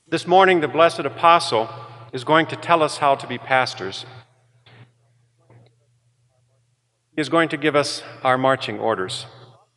This morning, the Blessed Apostle is going to tell us how to be pastors. He is going to give us our marching orders.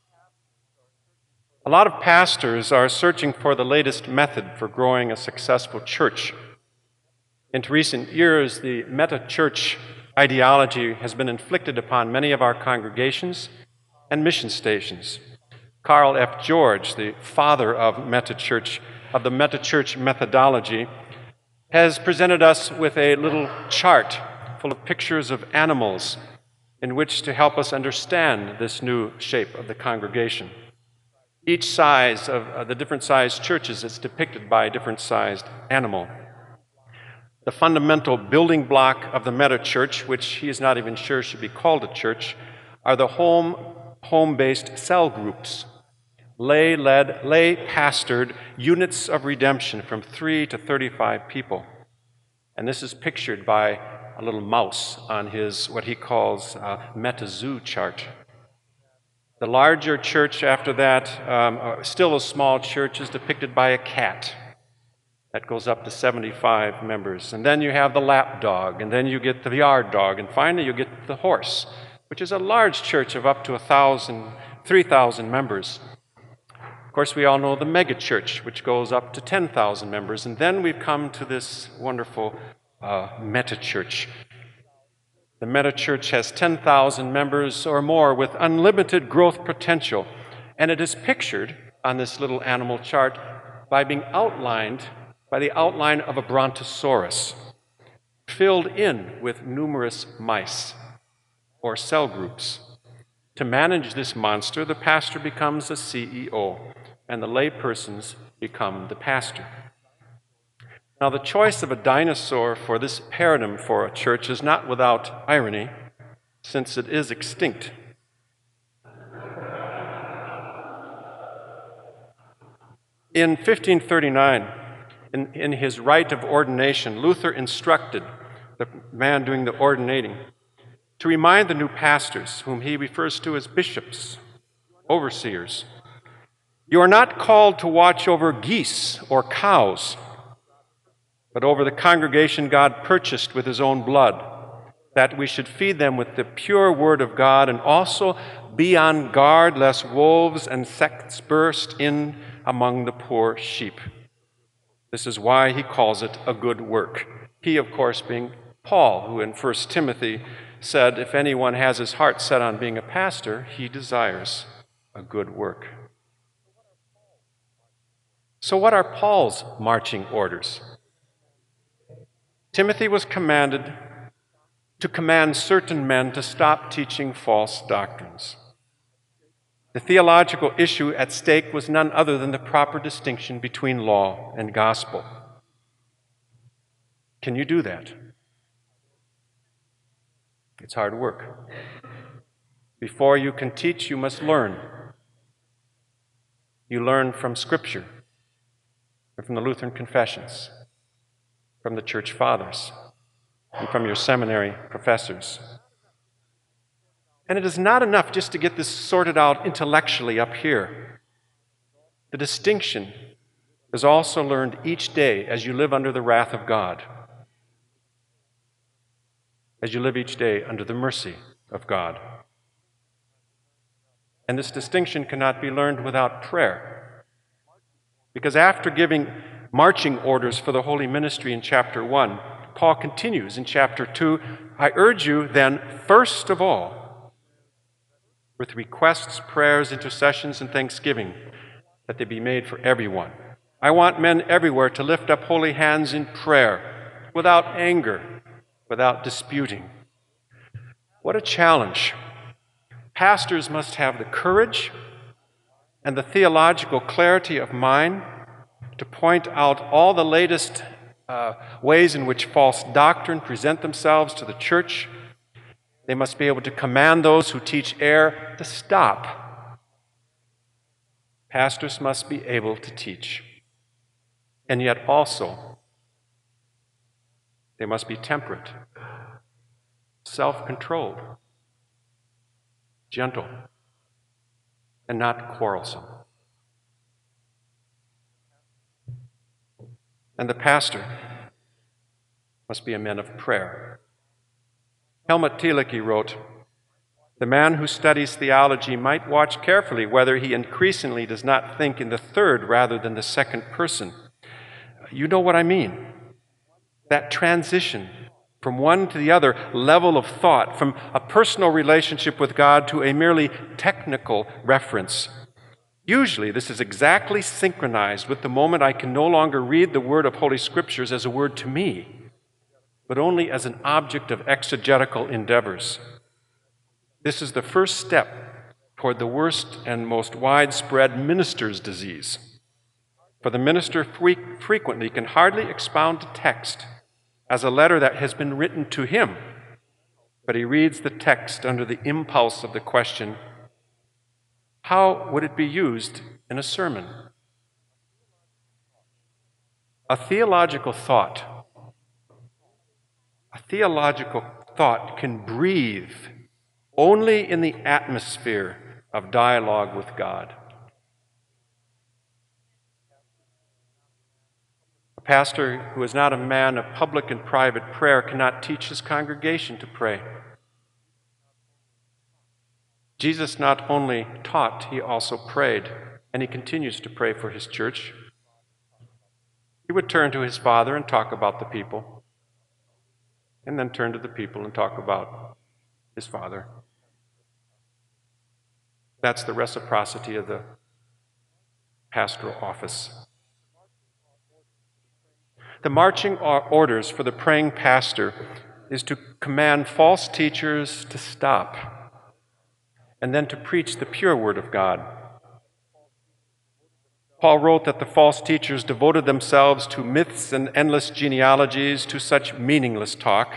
A lot of pastors are searching for the latest method for growing a successful church. In recent years, the meta-church ideology has been inflicted upon many of our congregations and mission stations. Carl F. George, the father of the meta-church methodology, has presented us with a little chart full of pictures of animals in which to help us understand this new shape of the congregation. Each size of the different sized churches is depicted by a different sized animal. The fundamental building block of the meta-church, which he is not even sure should be called a church, are the home-based cell groups, lay-led, lay-pastored units of redemption from 3 to 35 people. And this is pictured by a little mouse on his, what he calls, meta-zoo chart. The larger church after that, still a small church, is depicted by a cat. That goes up to 75 members. And then you have the lap dog, and then you get the yard dog, and finally you get the horse, which is a large church of up to 3,000 members. Of course, we all know the mega church, which goes up to 10,000 members. And then we've come to this wonderful meta-church. The meta-church has 10,000 members or more with unlimited growth potential. And it is pictured on this little animal chart by being outlined by the outline of a brontosaurus, filled in with numerous mice or cell groups. To manage this monster, the pastor becomes a CEO, and the laypersons become the pastor. Now, the choice of a dinosaur for this paradigm for a church is not without irony, since it is extinct. In 1539, in his rite of ordination, Luther instructed the man doing the ordinating to remind the new pastors, whom he refers to as bishops, overseers, "You are not called to watch over geese or cows, but over the congregation God purchased with his own blood, that we should feed them with the pure word of God, and also be on guard lest wolves and sects burst in among the poor sheep." This is why he calls it a good work. He, of course, being Paul, who in 1 Timothy said, if anyone has his heart set on being a pastor, he desires a good work. So what are Paul's marching orders? Timothy was commanded to command certain men to stop teaching false doctrines. The theological issue at stake was none other than the proper distinction between law and gospel. Can you do that? It's hard work. Before you can teach, you must learn. You learn from Scripture, and from the Lutheran confessions, from the church fathers, and from your seminary professors. And it is not enough just to get this sorted out intellectually up here. The distinction is also learned each day as you live under the wrath of God, as you live each day under the mercy of God. And this distinction cannot be learned without prayer. Because after giving marching orders for the holy ministry in chapter 1, Paul continues in chapter 2, "I urge you then, first of all, with requests, prayers, intercessions, and thanksgiving, that they be made for everyone. I want men everywhere to lift up holy hands in prayer, without anger, without disputing." What a challenge. Pastors must have the courage and the theological clarity of mind to point out all the latest ways in which false doctrine present themselves to the church. They must be able to command those who teach error to stop. Pastors must be able to teach. And yet also, they must be temperate, self-controlled, gentle, and not quarrelsome. and the pastor must be a man of prayer. Helmut Thielicke wrote, "The man who studies theology might watch carefully whether he increasingly does not think in the third rather than the second person." You know what I mean. That transition from one to the other level of thought, from a personal relationship with God to a merely technical reference. Usually, this is exactly synchronized with the moment I can no longer read the word of Holy Scriptures as a word to me, but only as an object of exegetical endeavors. This is the first step toward the worst and most widespread minister's disease. For the minister frequently can hardly expound a text as a letter that has been written to him, but he reads the text under the impulse of the question, how would it be used in a sermon? A theological thought can breathe only in the atmosphere of dialogue with God. A pastor who is not a man of public and private prayer cannot teach his congregation to pray. Jesus not only taught, he also prayed, and he continues to pray for his church. He would turn to his Father and talk about the people, and then turn to the people and talk about his Father. That's the reciprocity of the pastoral office. The marching orders for the praying pastor is to command false teachers to stop and then to preach the pure word of God. Paul wrote that the false teachers devoted themselves to myths and endless genealogies, to such meaningless talk.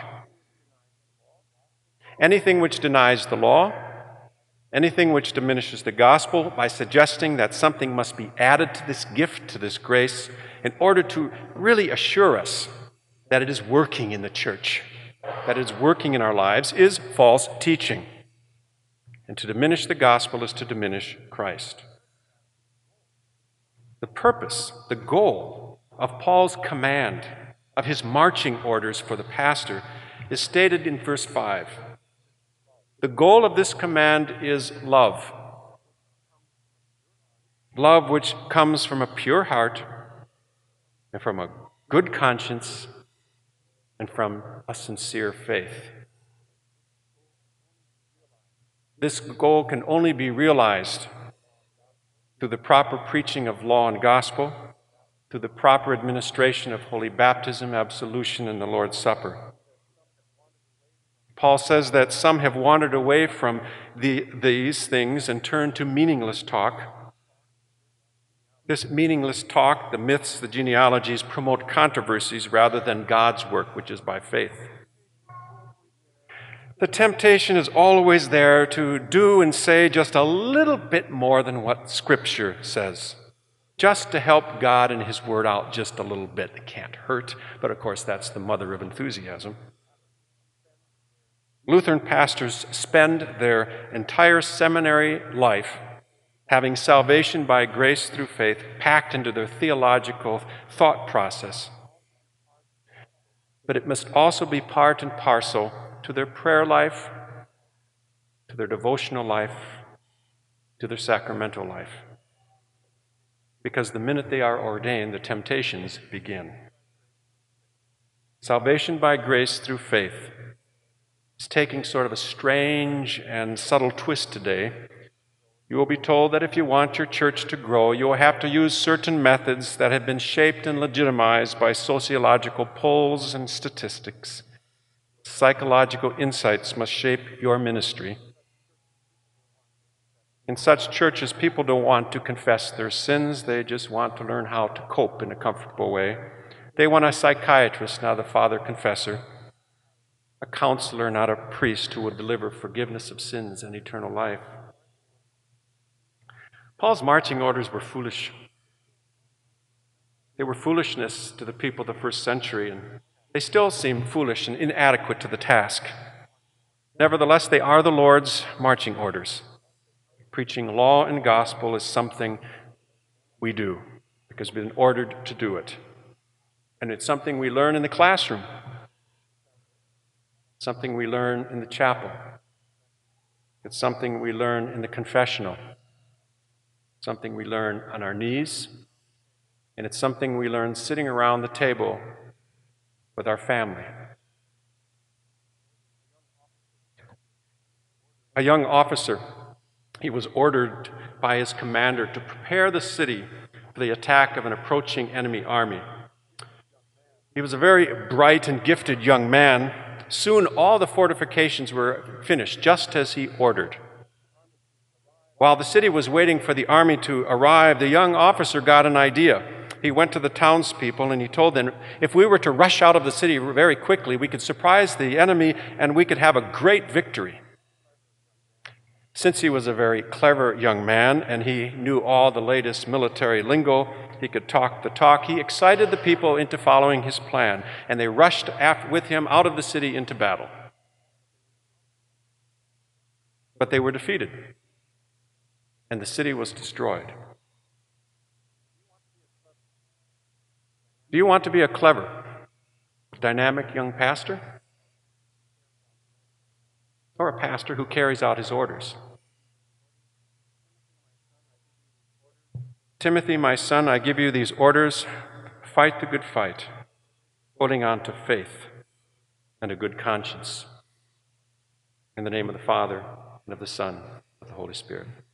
Anything which denies the law, anything which diminishes the gospel by suggesting that something must be added to this gift, to this grace, in order to really assure us that it is working in the church, that it is working in our lives, is false teaching. And to diminish the gospel is to diminish Christ. The purpose, the goal of Paul's command, of his marching orders for the pastor, is stated in verse 5. The goal of this command is love. Love which comes from a pure heart and from a good conscience and from a sincere faith. This goal can only be realized through the proper preaching of law and gospel, through the proper administration of holy baptism, absolution, and the Lord's Supper. Paul says that some have wandered away from these things and turned to meaningless talk. This meaningless talk, the myths, the genealogies, promote controversies rather than God's work, which is by faith. The temptation is always there to do and say just a little bit more than what Scripture says, just to help God and His Word out just a little bit. It can't hurt, but of course that's the mother of enthusiasm. Lutheran pastors spend their entire seminary life having salvation by grace through faith packed into their theological thought process. But it must also be part and parcel to their prayer life, to their devotional life, to their sacramental life. Because the minute they are ordained, the temptations begin. Salvation by grace through faith is taking sort of a strange and subtle twist today. You will be told that if you want your church to grow, you will have to use certain methods that have been shaped and legitimized by sociological polls and statistics. Psychological insights must shape your ministry. In such churches, people don't want to confess their sins. They just want to learn how to cope in a comfortable way. They want a psychiatrist, not a father confessor, a counselor, not a priest who would deliver forgiveness of sins and eternal life. Paul's marching orders were foolish. They were foolishness to the people of the first century, and they still seem foolish and inadequate to the task. Nevertheless, they are the Lord's marching orders. Preaching law and gospel is something we do because we've been ordered to do it. And it's something we learn in the classroom, something we learn in the chapel. It's something we learn in the confessional, something we learn on our knees, and it's something we learn sitting around the table with our family. A young officer, he was ordered by his commander to prepare the city for the attack of an approaching enemy army. He was a very bright and gifted young man. Soon all the fortifications were finished, just as he ordered. While the city was waiting for the army to arrive, the young officer got an idea. He went to the townspeople and he told them, if we were to rush out of the city very quickly, we could surprise the enemy and we could have a great victory. Since he was a very clever young man and he knew all the latest military lingo, he could talk the talk, he excited the people into following his plan, and they rushed with him out of the city into battle. But they were defeated, and the city was destroyed. Do you want to be a clever, dynamic young pastor? Or a pastor who carries out his orders? Timothy, my son, I give you these orders. Fight the good fight, holding on to faith and a good conscience. In the name of the Father, and of the Son, and of the Holy Spirit.